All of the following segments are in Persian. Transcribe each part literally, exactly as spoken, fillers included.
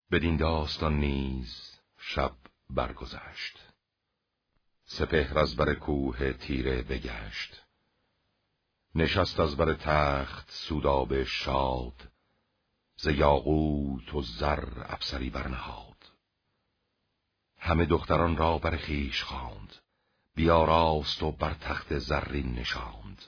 بدین داستان نیز شب برگذشت. سپهر از بر کوه تیره بگشت. نشست از بر تخت سودابه شاد، ز یاقوت و زر افسری برنهاد. همه دختران را بر خویش خواند، بیاراست و بر تخت زرین نشاند.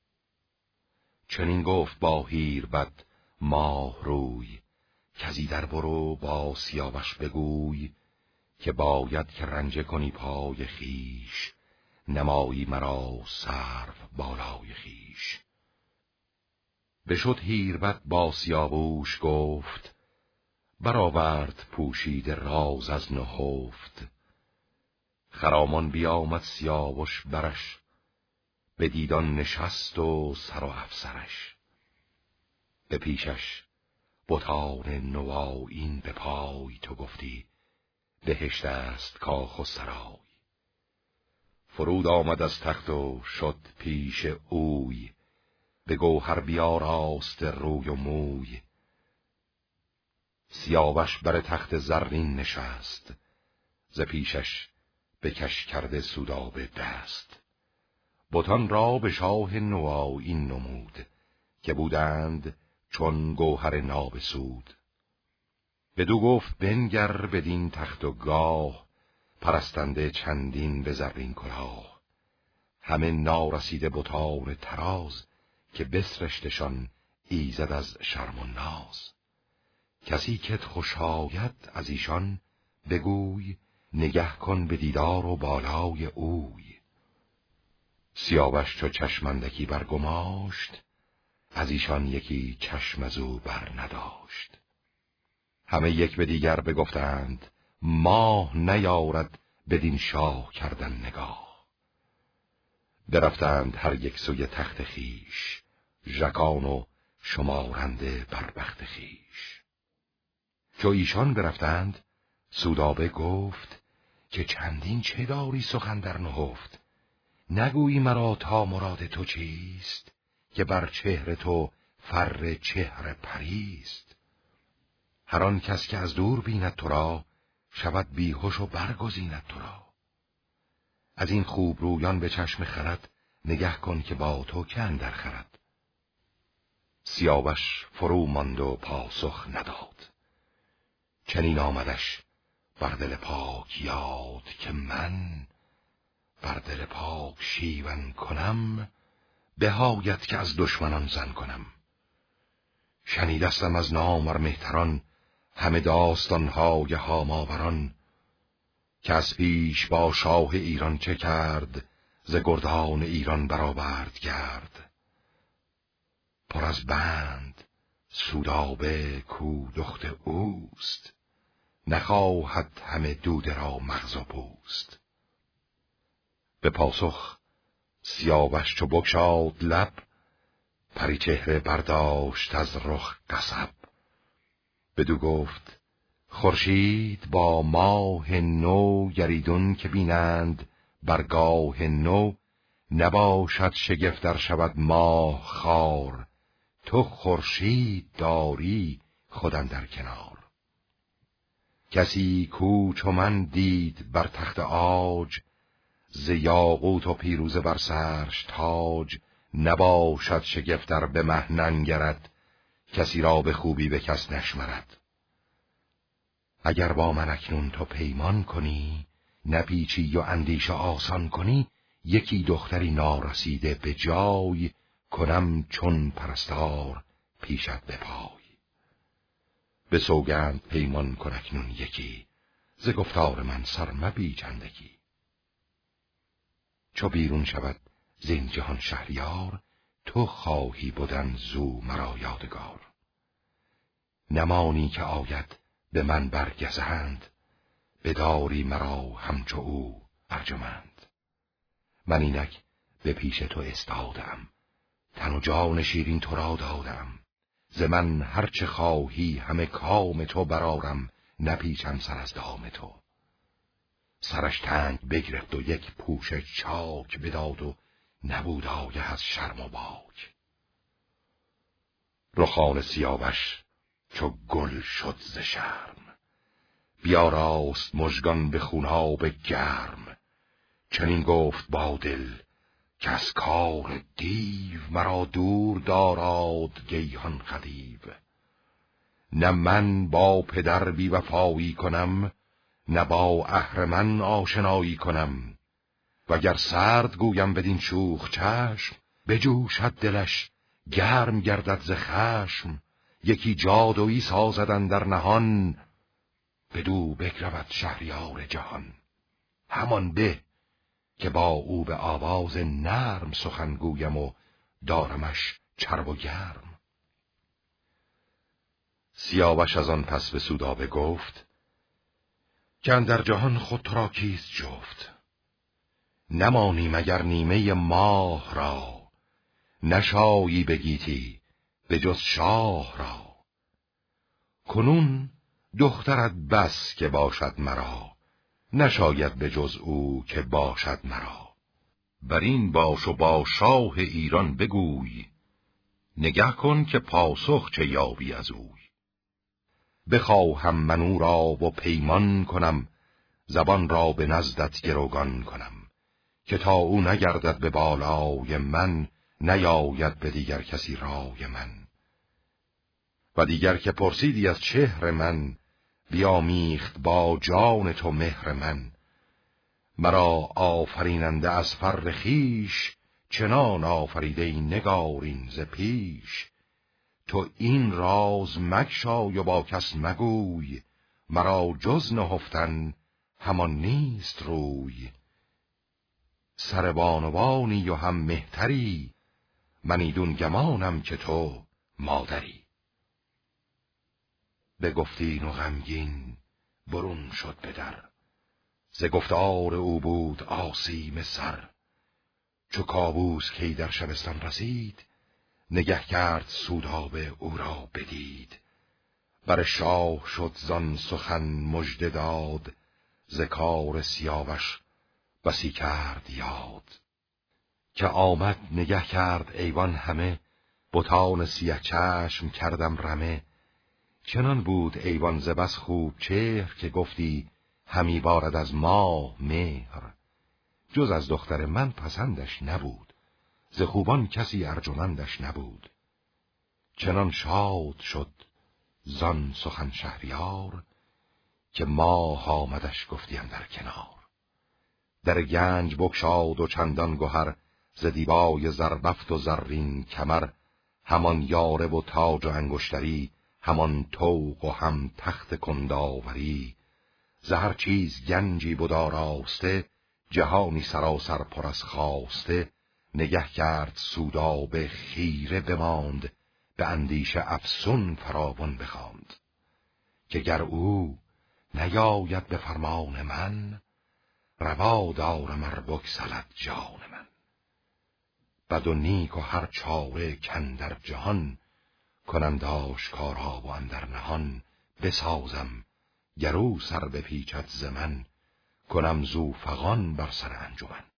چنین گفت با هیربد ماه روی، کزی در برو با سیاوش بگوی، که باید که رنجه کنی پای خیش، نمایی مرا سرو بالای خیش. بشد هیربد با سیاووش گفت، برآورد پوشیده راز از نهفت. خرامان بیامد سیاوش برش، به دیدان نشست و سر و افسرش. به پیشش بتان نوآیین به پای، تو گفتی بهشت است کاخ و سرای. فرود آمد از تخت و شد پیش اوی، به گوهر بیاراست روی و موی. سیاوش بر تخت زرین نشست، ز پیشش بکش کرده سودابه دست. بتان را به شاه نوآیین نمود، که بودند چون گوهر نابسود. بدو گفت بنگر بدین تخت و گاه، پرستنده چندین به زرین کلاه. همه نارسیده بتان تراز، که بسرشتشان ایزد از شرم و ناز. کسی کت خوش آید از ایشان بگوی، نگه کن به دیدار و بالای اوی. سیاوش چو چشمندکی برگماشت، از ایشان یکی چشم از او بر نداشت. همه یک به دیگر بگفتند، ماه نیارد بدین شاه کردن نگاه. برفتند هر یک سوی تخت خیش، ژکان و شمارنده بر بخت خیش. چو ایشان برفتند سودابه گفت، که چندین چه داری سخن در نهفت. نگویی مرا تا مراد تو چیست، که بر چهر تو فر چهر پریست. هر آن کس که از دور بیند تو را، شود بیهوش و برگزیند تو را. از این خوب رویان به چشم خرد، نگه کن که با تو که اندر خرد. سیاوش فرو ماند و پاسخ نداد. چنین آمدش بر دل پاک یاد، که من بر دل پاک شیون کنم، بهایت که از دشمنان زن کنم. شنیدستم از نامور مهتران، همه داستانهای هاماوران. که از پیش با شاه ایران چه کرد، ز گردان ایران برآورد گرد. پر از بند سودابه کو دخت اوست، نخواهد همه دوده را مغز و پوست. به پاسخ سیاوش چو بگشاد لب، پری چهره برداشت از رخ قصب. بدو گفت خورشید با ماه نو، گریدون که بینند برگاه نو. نباشد شگفت در شود ماه خوار، تو خورشید داری خود اندر کنار. کسی کو چو من دید بر تخت عاج، ز یاقوت و پیروزه بر سرش تاج. نباشد شگفت در به مه ننگرد، کسی را به خوبی به کس نشمرد. اگر با من اکنون تو پیمان کنی، نپیچی و اندیشه آسان کنی. یکی دختری نارسیده به جای، کنم چون پرستار پیشت به پای. به سوگند پیمان کن اکنون یکی، ز گفتار من سر مپیچندگی. چو بیرون شود زین جهان شهریار، تو خواهی بودن زو مرا یادگار. نمانی که آید به من برگزند، بداری مرا همچو او ارجمند. من اینک به پیش تو استادم، تن و جان شیرین تو را دادم. ز من هرچه خواهی همه کام تو برارم، نپیچم سر از دام تو. سرش تنگ بگرفت و یک پوشه چاک بداد، و نبود آگه از شرم و باک. رخان سیاوش چو گل شد ز شرم، بیاراست مژگان به خوناب گرم. چنین گفت با دل که از کار دیو مرا دور داراد گیهان خدیو. نه من با پدر بی وفایی کنم، نه با اهرمن آشنایی کنم. وگر سرد گویم بدین شوخ چشم، بجوشد دلش گرم گردد ز خشم. یکی جادویی سازدن در نهان، بدو بگرود شهریار جهان. همان به که با او به آواز نرم سخن گویم و دارمش چرب و گرم. سیاوش از آن پس به سودابه گفت که اندر جهان خود تو را کیست جفت. نمانی مگر نیمه ماه را، نشایی بگیتی به جز شاه را. کنون دخترت بس که باشد مرا، نشاید به جز او که باشد مرا. بر این باش و با شاه ایران بگوی، نگه کن که پاسخ چه یابی از اوی. بخواهم من او را و پیمان کنم، زبان را به نزدت گروگان کنم. که تا او نگردد به بالای من، نیاید به دیگر کسی رای من. و دیگر که پرسیدی از چهر من، بیامیخت با جان تو مهر من. مرا آفریننده از فر خویش، چنان آفریده نگارین ز پیش. تو این راز مگشای و با کس مگوی، مرا جز نهفتن همان نیست روی. سر بانوانی و هم مهتری، من ایدون گمانم که تو مادری. به گفتین و غمگین برون شد به در، ز گفتار او بود آسیم سر. چو کاووس کی در شبستان رسید، نگه کرد سودابه او را بدید. بر شاه شد زان سخن مژده داد، ز کار سیاوش بسی کرد یاد. که آمد نگه کرد ایوان همه، بتان سیه چشم کردم رمه. چنان بود ایوان ز بس خوب چهر، که گفتی همی بارد از ماه مهر. جز از دختر من پسندش نبود، ز خوبان کسی ارجمندش نبود. چنان شاد شد زان سخن شهریار، که ماه آمدش گفتیم در کنار. در گنج بگشاد و چندان گهر، ز دیبای زربفت و زرین کمر. همان یاره و تاج و انگشتری، همان طوق و هم تخت کنداوری. ز هر چیز گنجی بود آراسته، جهانی سراسر پر از خواسته. نگه کرد سودابه خیره بماند، به اندیشه افسون فراوان بخواند. که گر او نیاید به فرمان من، روا دارم ار بگسلد جان من. بد و نیک و هر چاره کاندر جهان، کنم آشکارا و اندر نهان. بسازم گر او سر بپیچد ز من، کنم زو فغان بر سر انجمن.